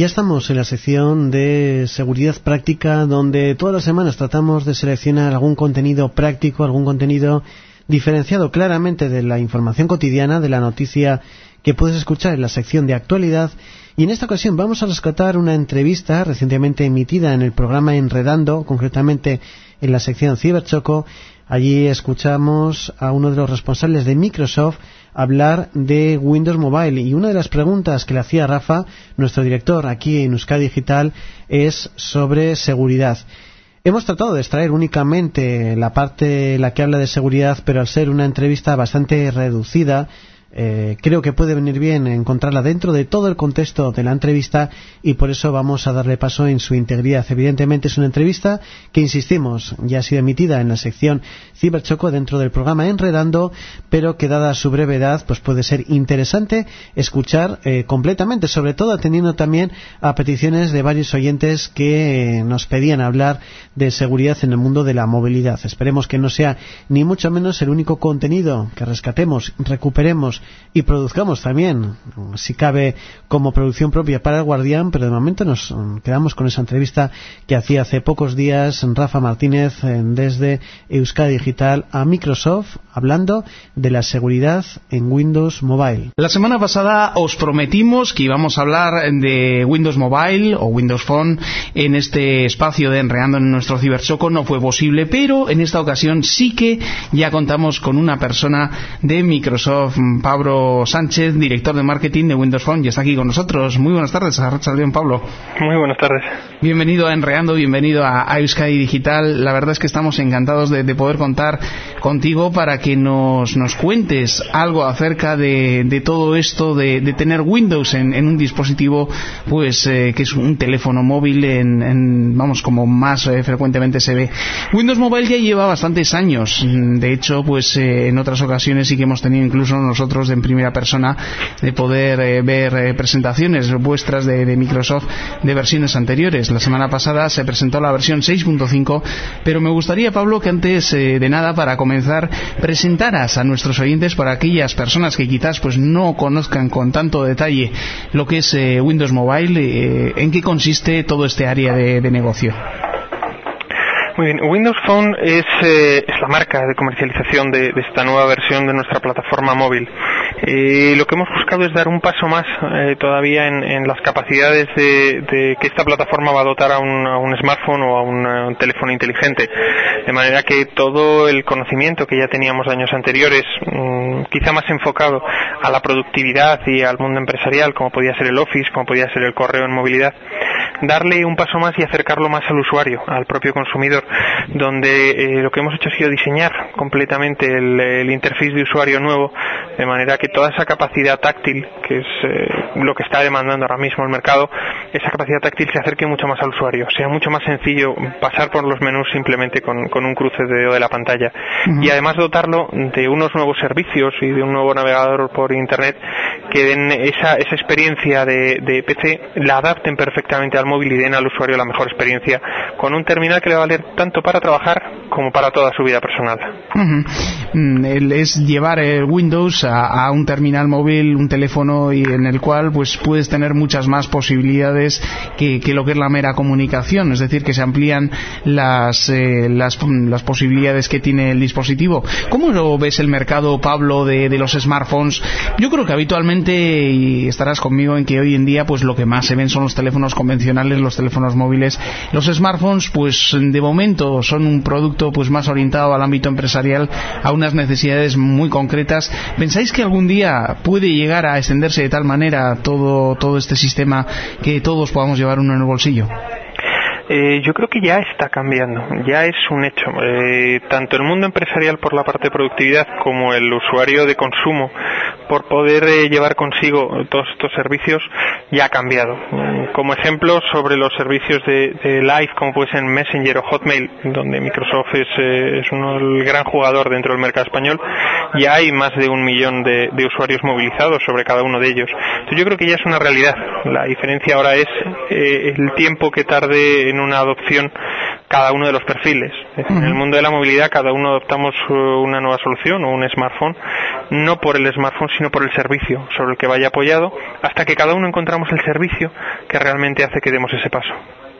ya estamos en la sección de seguridad práctica, donde todas las semanas tratamos de seleccionar algún contenido práctico, algún contenido diferenciado claramente de la información cotidiana, de la noticia que puedes escuchar en la sección de actualidad. Y en esta ocasión vamos a rescatar una entrevista recientemente emitida en el programa Enredando, concretamente en la sección Ciberchoco. Allí escuchamos a uno de los responsables de Microsoft hablar de Windows Mobile, y una de las preguntas que le hacía Rafa, nuestro director aquí en Euskadi Digital, es sobre seguridad. Hemos tratado de extraer únicamente la parte en la que habla de seguridad, pero al ser una entrevista bastante reducida, creo que puede venir bien encontrarla dentro de todo el contexto de la entrevista, y por eso vamos a darle paso en su integridad. Evidentemente es una entrevista que, insistimos, ya ha sido emitida en la sección Ciberchoco dentro del programa Enredando, pero que dada su brevedad pues puede ser interesante escuchar completamente, sobre todo atendiendo también a peticiones de varios oyentes que nos pedían hablar de seguridad en el mundo de la movilidad. Esperemos que no sea ni mucho menos el único contenido que rescatemos, recuperemos y produzcamos también, si cabe, como producción propia para El Guardián, pero de momento nos quedamos con esa entrevista que hacía hace pocos días Rafa Martínez desde Euskadi Digital a Microsoft, hablando de la seguridad en Windows Mobile. La semana pasada os prometimos que íbamos a hablar de Windows Mobile o Windows Phone en este espacio de Enredando en nuestro Ciberchoco. No fue posible, pero en esta ocasión sí que ya contamos con una persona de Microsoft, Pablo Sánchez, director de marketing de Windows Phone, y está aquí con nosotros. Muy buenas tardes, Arratsaldeon, Pablo. Muy buenas tardes. Bienvenido a Enredando, bienvenido a Euskadi Digital. La verdad es que estamos encantados de poder contar contigo para que nos cuentes algo acerca de todo esto de tener Windows en un dispositivo, pues que es un teléfono móvil, vamos, como más frecuentemente se ve. Windows Mobile ya lleva bastantes años. De hecho, pues en otras ocasiones sí que hemos tenido incluso nosotros en primera persona de poder ver presentaciones vuestras de Microsoft de versiones anteriores. La semana pasada se presentó la versión 6.5, pero me gustaría, Pablo, que antes de nada, para comenzar, presentaras a nuestros oyentes, para aquellas personas que quizás pues no conozcan con tanto detalle lo que es Windows Mobile, en qué consiste todo este área de negocio. Muy bien, Windows Phone es la marca de comercialización de esta nueva versión de nuestra plataforma móvil. Lo que hemos buscado es dar un paso más todavía en las capacidades de que esta plataforma va a dotar a un smartphone o a un teléfono inteligente, de manera que todo el conocimiento que ya teníamos años anteriores, quizá más enfocado a la productividad y al mundo empresarial, como podía ser el Office, como podía ser el correo en movilidad, darle un paso más y acercarlo más al usuario, al propio consumidor, donde lo que hemos hecho ha sido diseñar completamente el interface de usuario nuevo, de manera que toda esa capacidad táctil, que es lo que está demandando ahora mismo el mercado, esa capacidad táctil se acerque mucho más al usuario, sea mucho más sencillo pasar por los menús simplemente con un cruce de dedo de la pantalla. Y además dotarlo de unos nuevos servicios y de un nuevo navegador por internet que den esa experiencia de PC, la adapten perfectamente al móvil y den al usuario la mejor experiencia con un terminal que le va a valer tanto para trabajar como para toda su vida personal. Es llevar el Windows a un terminal móvil, un teléfono, y en el cual pues puedes tener muchas más posibilidades que lo que es la mera comunicación, es decir, que se amplían las posibilidades que tiene el dispositivo. ¿Cómo lo ves el mercado, Pablo, de los smartphones? Yo creo que habitualmente, y estarás conmigo en que hoy en día pues lo que más se ven son los teléfonos convencionales, los teléfonos móviles. Los smartphones pues de momento son un producto pues más orientado al ámbito empresarial, a unas necesidades muy concretas. ¿Pensáis que algún día puede llegar a extenderse de tal manera todo este sistema que todos podamos llevar uno en el bolsillo? Yo creo que ya está cambiando, ya es un hecho. Tanto el mundo empresarial por la parte de productividad como el usuario de consumo por poder llevar consigo todos estos servicios ya ha cambiado. Como ejemplo, sobre los servicios de Live, como puede ser Messenger o Hotmail, donde Microsoft es el gran jugador dentro del mercado español, ya hay más de 1 millón de usuarios movilizados sobre cada uno de ellos. Entonces yo creo que ya es una realidad. La diferencia ahora es el tiempo que tarde en una adopción cada uno de los perfiles. En el mundo de la movilidad cada uno adoptamos una nueva solución o un smartphone no por el smartphone, sino por el servicio sobre el que vaya apoyado, hasta que cada uno encontramos el servicio que realmente hace que demos ese paso.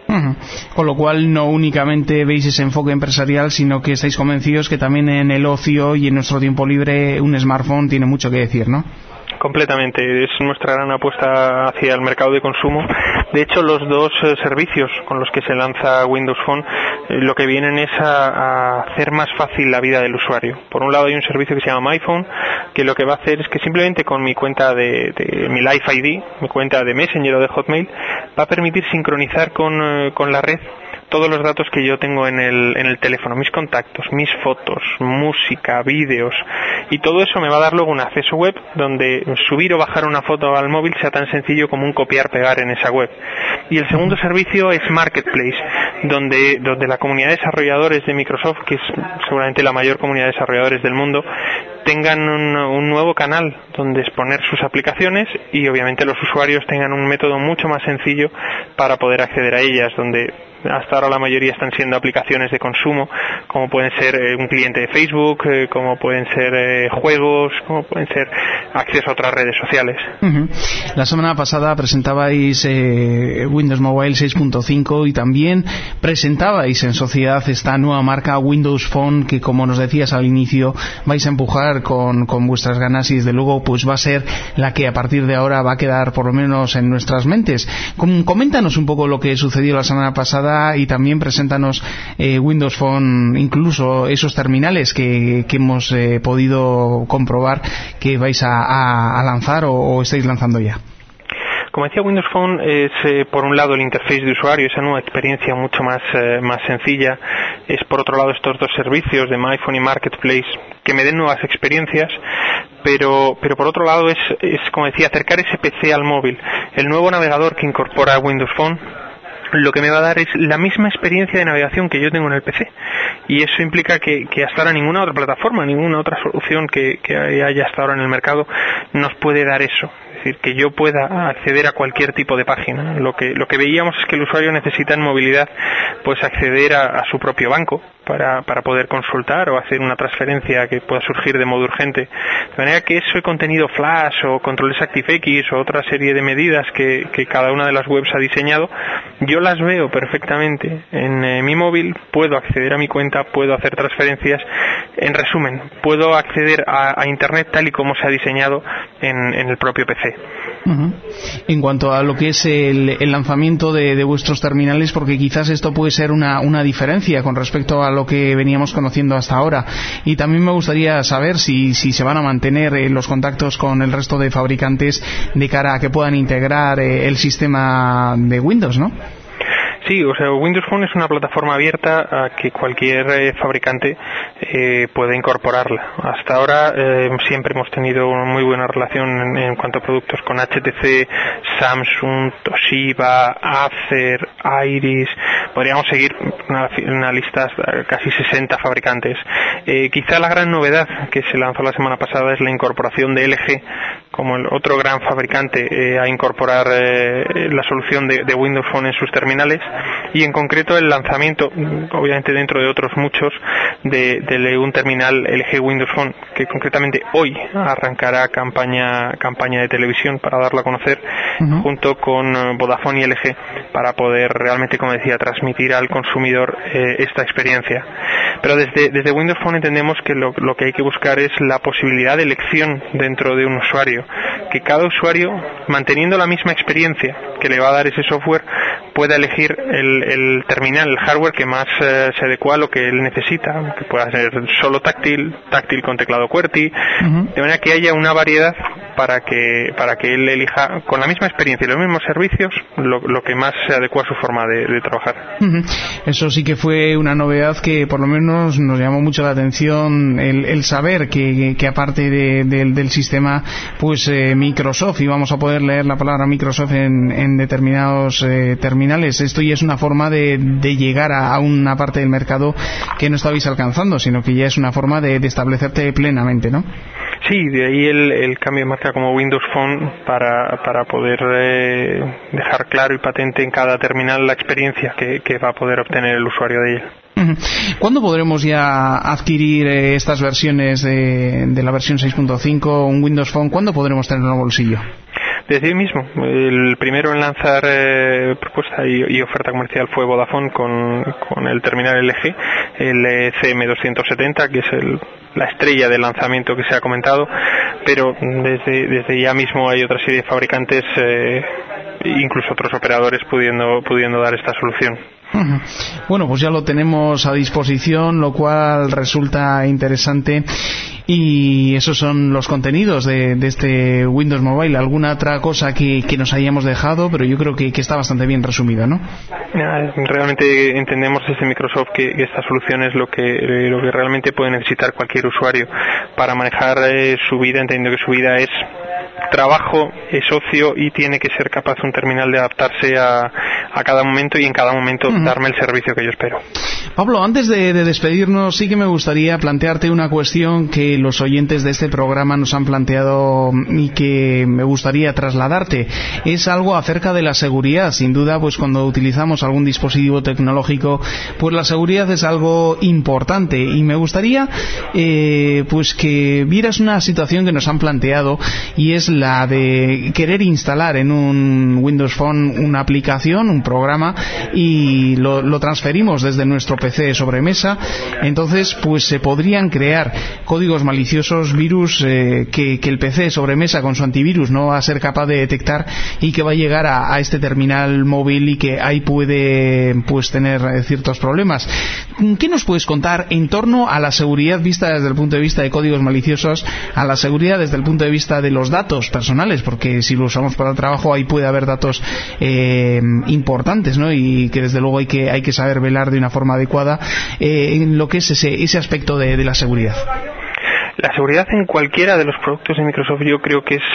Con lo cual no únicamente veis ese enfoque empresarial, sino que estáis convencidos que también en el ocio y en nuestro tiempo libre un smartphone tiene mucho que decir, ¿no? Completamente, es nuestra gran apuesta hacia el mercado de consumo. De hecho, los dos servicios con los que se lanza Windows Phone lo que vienen es a hacer más fácil la vida del usuario. Por un lado hay un servicio que se llama MyPhone, que lo que va a hacer es que simplemente con mi cuenta de mi Life ID, mi cuenta de Messenger o de Hotmail, va a permitir sincronizar con la red todos los datos que yo tengo en el teléfono, mis contactos, mis fotos, música, vídeos, y todo eso me va a dar luego un acceso web donde subir o bajar una foto al móvil sea tan sencillo como un copiar-pegar en esa web. Y el segundo servicio es Marketplace, donde la comunidad de desarrolladores de Microsoft, que es seguramente la mayor comunidad de desarrolladores del mundo, tengan un nuevo canal donde exponer sus aplicaciones y obviamente los usuarios tengan un método mucho más sencillo para poder acceder a ellas, donde hasta ahora la mayoría están siendo aplicaciones de consumo, como pueden ser un cliente de Facebook, como pueden ser juegos, como pueden ser acceso a otras redes sociales. La semana pasada presentabais Windows Mobile 6.5 y también presentabais en sociedad esta nueva marca Windows Phone, que como nos decías al inicio vais a empujar con vuestras ganas y desde luego pues va a ser la que a partir de ahora va a quedar por lo menos en nuestras mentes. Coméntanos un poco lo que sucedió la semana pasada y también preséntanos Windows Phone, incluso esos terminales que hemos podido comprobar que vais a lanzar o estáis lanzando ya. Como decía, Windows Phone es por un lado el interface de usuario, esa nueva experiencia mucho más sencilla. Es por otro lado estos dos servicios de MyPhone y Marketplace que me den nuevas experiencias, pero por otro lado es como decía, acercar ese PC al móvil. El nuevo navegador que incorpora Windows Phone lo que me va a dar es la misma experiencia de navegación que yo tengo en el PC, y eso implica que hasta ahora ninguna otra plataforma, ninguna otra solución que haya hasta ahora en el mercado nos puede dar eso. Es decir, que yo pueda acceder a cualquier tipo de página. Lo que veíamos es que el usuario necesita en movilidad pues acceder a su propio banco para poder consultar o hacer una transferencia que pueda surgir de modo urgente. De manera que ese contenido flash o controles ActiveX o otra serie de medidas que cada una de las webs ha diseñado, yo las veo perfectamente en mi móvil, puedo acceder a mi cuenta, puedo hacer transferencias. En resumen, puedo acceder a Internet tal y como se ha diseñado en el propio PC. En cuanto a lo que es el lanzamiento de vuestros terminales, porque quizás esto puede ser una diferencia con respecto a lo que veníamos conociendo hasta ahora, y también me gustaría saber si se van a mantener los contactos con el resto de fabricantes de cara a que puedan integrar el sistema de Windows, ¿no? Sí, o sea, Windows Phone es una plataforma abierta a que cualquier fabricante puede incorporarla. Hasta ahora siempre hemos tenido una muy buena relación en cuanto a productos con HTC, Samsung, Toshiba, Acer, Iris. Podríamos seguir una lista de casi 60 fabricantes. Quizá la gran novedad que se lanzó la semana pasada es la incorporación de LG como el otro gran fabricante a incorporar la solución de Windows Phone en sus terminales, y en concreto el lanzamiento, obviamente dentro de otros muchos, de un terminal LG Windows Phone, que concretamente hoy arrancará campaña de televisión para darlo a conocer, junto con Vodafone y LG, para poder realmente, como decía, transmitir al consumidor esta experiencia. Pero desde Windows Phone entendemos que lo que hay que buscar es la posibilidad de elección dentro de un usuario, que cada usuario, manteniendo la misma experiencia que le va a dar ese software, pueda elegir el terminal, el hardware que más se adecua a lo que él necesita, que pueda ser solo táctil con teclado QWERTY, de manera que haya una variedad para que él elija con la misma experiencia y los mismos servicios lo que más se adecua a su forma de trabajar. Eso sí que fue una novedad que por lo menos nos llamó mucho la atención, el saber que aparte del sistema, pues Microsoft, y vamos a poder leer la palabra Microsoft en determinados terminales. Esto ya es una forma de llegar a una parte del mercado que no estabais alcanzando, sino que ya es una forma de establecerte plenamente, ¿no? Sí, de ahí el cambio de marca como Windows Phone para poder dejar claro y patente en cada terminal la experiencia que va a poder obtener el usuario de ella. ¿Cuándo podremos ya adquirir estas versiones de la versión 6.5, un Windows Phone? ¿Cuándo podremos tenerlo en el bolsillo? Desde hoy mismo. El primero en lanzar propuesta y oferta comercial fue Vodafone con el terminal LG, el CM270, que es la estrella del lanzamiento que se ha comentado, pero desde ya mismo hay otra serie de fabricantes, incluso otros operadores pudiendo dar esta solución. Bueno, pues ya lo tenemos a disposición, lo cual resulta interesante. Y esos son los contenidos de este Windows Mobile. ¿Alguna otra cosa que nos hayamos dejado? Pero yo creo que está bastante bien resumido, ¿no? Realmente entendemos desde Microsoft que esta solución es lo que realmente puede necesitar cualquier usuario para manejar su vida, entendiendo que su vida es trabajo, es ocio, y tiene que ser capaz un terminal de adaptarse a cada momento y en cada momento darme el servicio que yo espero. Pablo, antes de despedirnos, sí que me gustaría plantearte una cuestión que los oyentes de este programa nos han planteado y que me gustaría trasladarte. Es algo acerca de la seguridad. Sin duda, pues cuando utilizamos algún dispositivo tecnológico, pues la seguridad es algo importante, y me gustaría pues que vieras una situación que nos han planteado, y es la de querer instalar en un Windows Phone una aplicación, un programa, y lo transferimos desde nuestro PC sobremesa. Entonces pues se podrían crear códigos maliciosos, virus que el PC sobremesa con su antivirus no va a ser capaz de detectar, y que va a llegar a este terminal móvil, y que ahí puede pues tener ciertos problemas. ¿Qué nos puedes contar en torno a la seguridad vista desde el punto de vista de códigos maliciosos, a la seguridad desde el punto de vista de los datos personales? Porque si lo usamos para el trabajo, ahí puede haber datos importantes, ¿no? Y que desde luego hay que saber velar de una forma adecuada en lo que es ese aspecto de la seguridad. La seguridad en cualquiera de los productos de Microsoft yo creo que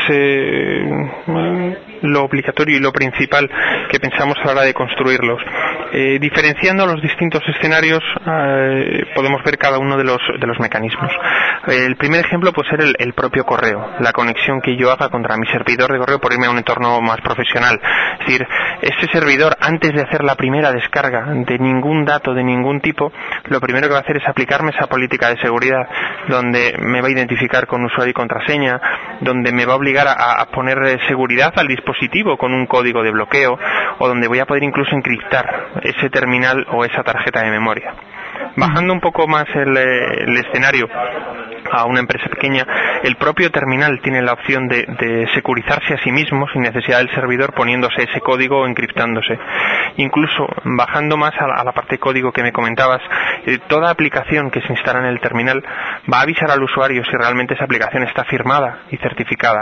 es lo obligatorio y lo principal que pensamos a la hora de construirlos. Diferenciando los distintos escenarios, podemos ver cada uno de los mecanismos. El primer ejemplo puede ser el propio correo, la conexión que yo haga contra mi servidor de correo por irme a un entorno más profesional. Es decir, este servidor, antes de hacer la primera descarga de ningún dato de ningún tipo, lo primero que va a hacer es aplicarme esa política de seguridad, donde me va a identificar con usuario y contraseña, donde me va a obligar a poner seguridad al dispositivo con un código de bloqueo, o donde voy a poder incluso encriptar ese terminal o esa tarjeta de memoria. Bajando un poco más el escenario a una empresa pequeña, el propio terminal tiene la opción de securizarse a sí mismo sin necesidad del servidor, poniéndose ese código o encriptándose. Incluso bajando más a la parte de código que me comentabas, toda aplicación que se instala en el terminal va a avisar al usuario si realmente esa aplicación está firmada y certificada,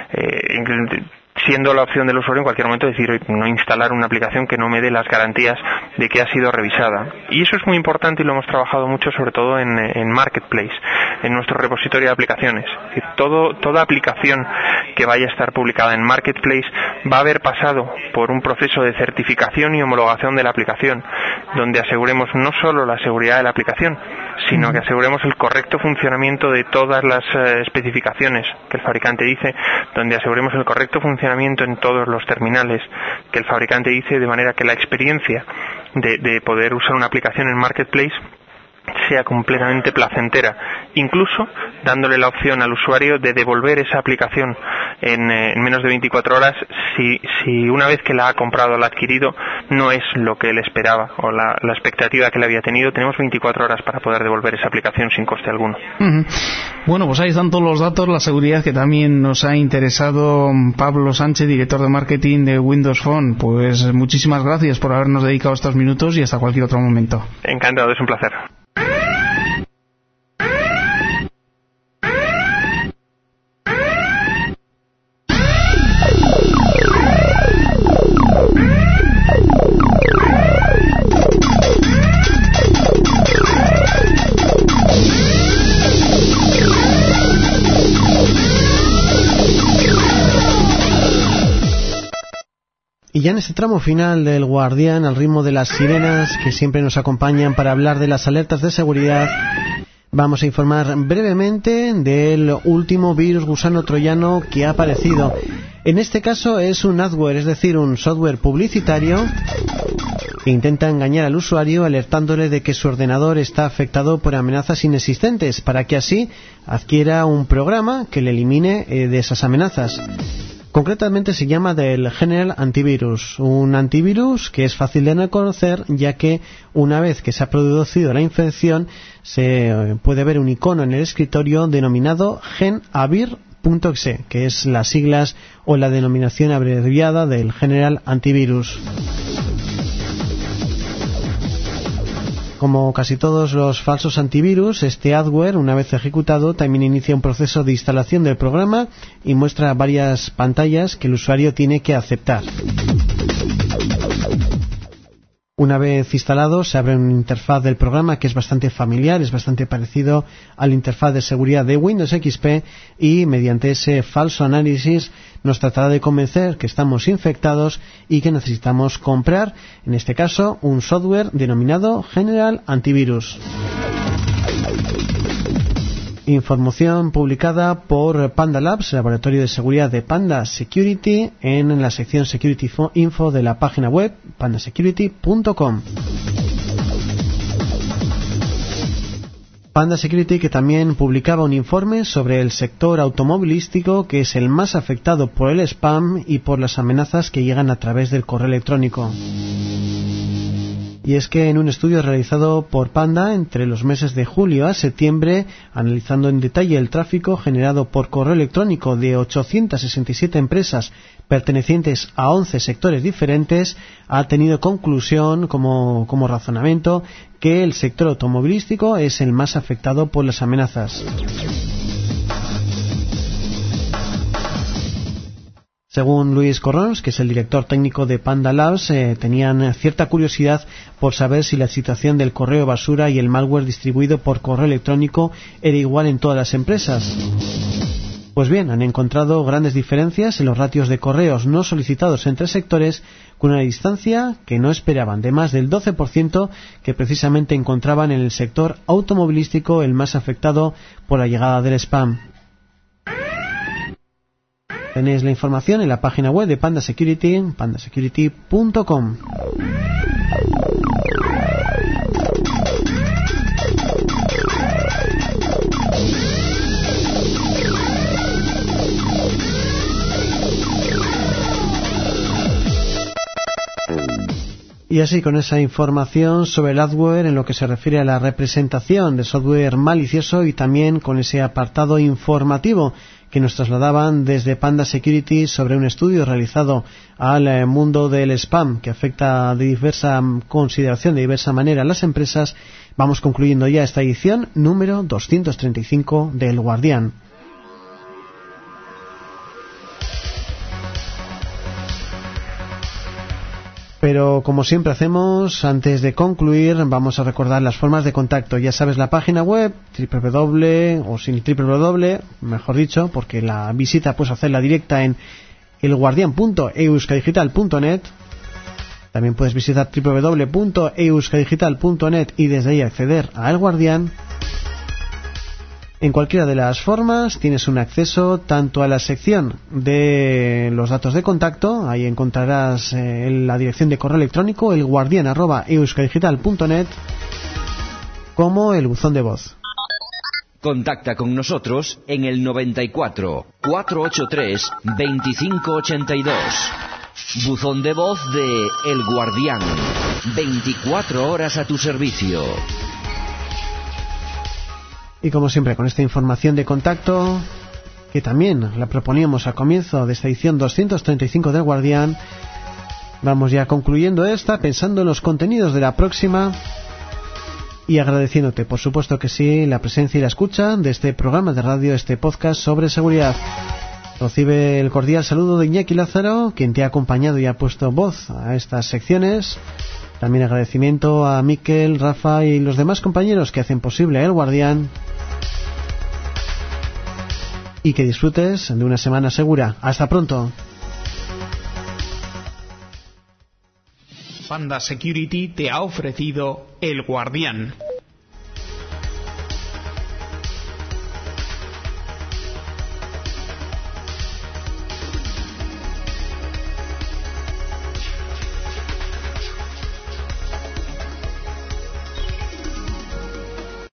siendo la opción del usuario en cualquier momento decir no instalar una aplicación que no me dé las garantías de que ha sido revisada. Y eso es muy importante, y lo hemos trabajado mucho, sobre todo en Marketplace, en nuestro repositorio de aplicaciones. Es decir, toda aplicación que vaya a estar publicada en Marketplace va a haber pasado por un proceso de certificación y homologación de la aplicación, donde aseguremos no solo la seguridad de la aplicación, sino que aseguremos el correcto funcionamiento de todas las especificaciones que el fabricante dice, donde aseguremos el correcto funcionamiento en todos los terminales que el fabricante dice, de manera que la experiencia de poder usar una aplicación en Marketplace sea completamente placentera, incluso dándole la opción al usuario de devolver esa aplicación en menos de 24 horas si una vez que la ha comprado o la ha adquirido no es lo que él esperaba o la expectativa que le había tenido. Tenemos 24 horas para poder devolver esa aplicación sin coste alguno. Bueno, pues ahí están todos los datos, la seguridad que también nos ha interesado. Pablo Sánchez, director de marketing de Windows Phone, pues muchísimas gracias por habernos dedicado estos minutos, y hasta cualquier otro momento. Encantado, es un placer. Y ya en este tramo final del Guardián, al ritmo de las sirenas que siempre nos acompañan para hablar de las alertas de seguridad, vamos a informar brevemente del último virus gusano troyano que ha aparecido. En este caso es un adware, es decir, un software publicitario que intenta engañar al usuario alertándole de que su ordenador está afectado por amenazas inexistentes, para que así adquiera un programa que le elimine de esas amenazas. Concretamente se llama del General Antivirus, un antivirus que es fácil de reconocer, ya que una vez que se ha producido la infección se puede ver un icono en el escritorio denominado genavir.exe, que es las siglas o la denominación abreviada del General Antivirus. Como casi todos los falsos antivirus, este adware, una vez ejecutado, también inicia un proceso de instalación del programa y muestra varias pantallas que el usuario tiene que aceptar. Una vez instalado, se abre una interfaz del programa que es bastante familiar, es bastante parecido a la interfaz de seguridad de Windows XP, y mediante ese falso análisis nos tratará de convencer que estamos infectados y que necesitamos comprar, en este caso, un software denominado General Antivirus. Información publicada por Panda Labs, laboratorio de seguridad de Panda Security, en la sección Security Info de la página web pandasecurity.com. Panda Security, que también publicaba un informe sobre el sector automovilístico, que es el más afectado por el spam y por las amenazas que llegan a través del correo electrónico. Y es que en un estudio realizado por Panda entre los meses de julio a septiembre, analizando en detalle el tráfico generado por correo electrónico de 867 empresas pertenecientes a 11 sectores diferentes, ha tenido conclusión como razonamiento que el sector automovilístico es el más afectado por las amenazas. Según Luis Corrons, que es el director técnico de Panda Labs, tenían cierta curiosidad por saber si la situación del correo basura y el malware distribuido por correo electrónico era igual en todas las empresas. Pues bien, han encontrado grandes diferencias en los ratios de correos no solicitados entre sectores, con una distancia que no esperaban, de más del 12%, que precisamente encontraban en el sector automovilístico el más afectado por la llegada del spam. Tenéis la información en la página web de Panda Security, pandasecurity.com. Y así, con esa información sobre el adware en lo que se refiere a la representación de software malicioso, y también con ese apartado informativo que nos trasladaban desde Panda Security sobre un estudio realizado al mundo del spam, que afecta de diversa consideración, de diversa manera a las empresas, vamos concluyendo ya esta edición número 235 del Guardián. Pero como siempre hacemos, antes de concluir, vamos a recordar las formas de contacto. Ya sabes, la página web, www, mejor dicho, porque la visita puedes hacerla directa en elguardian.euskadigital.net. También puedes visitar www.euskadigital.net y desde ahí acceder a El Guardián. En cualquiera de las formas tienes un acceso tanto a la sección de los datos de contacto, ahí encontrarás la dirección de correo electrónico elguardian@euskadigital.net, como el buzón de voz. Contacta con nosotros en el 94 483 2582. Buzón de voz de El Guardián. 24 horas a tu servicio. Y como siempre, con esta información de contacto, que también la proponíamos al comienzo de esta edición 235 del Guardián, vamos ya concluyendo esta, pensando en los contenidos de la próxima y agradeciéndote, por supuesto que sí, la presencia y la escucha de este programa de radio, este podcast sobre seguridad. Recibe el cordial saludo de Iñaki Lázaro, quien te ha acompañado y ha puesto voz a estas secciones. También agradecimiento a Miquel, Rafa y los demás compañeros que hacen posible El Guardián. Y que disfrutes de una semana segura. ¡Hasta pronto! Panda Security te ha ofrecido El Guardián.